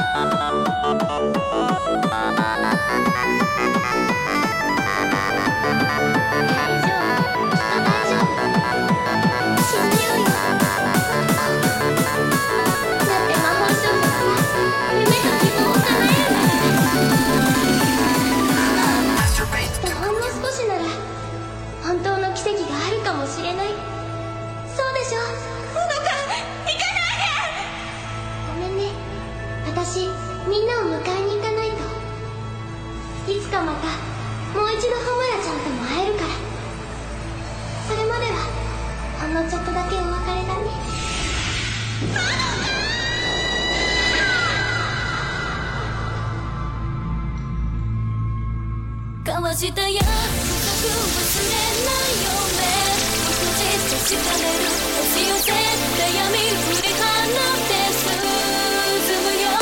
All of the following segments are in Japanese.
私、みんなを迎えに行かないと。いつかまたもう一度ホムラちゃんとも会えるから。それまではほんのちょっとだけお別れだね。 交わした約束忘れないよね。少し確かめる押し寄せ悩み振り放って進むよ。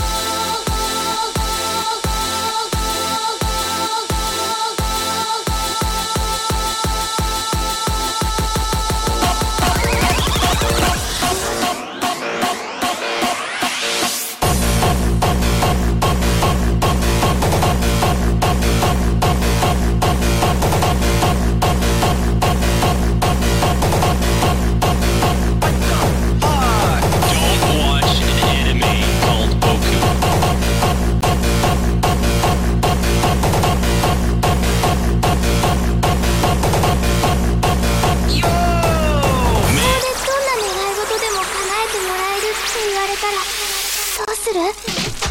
言われたらどうする？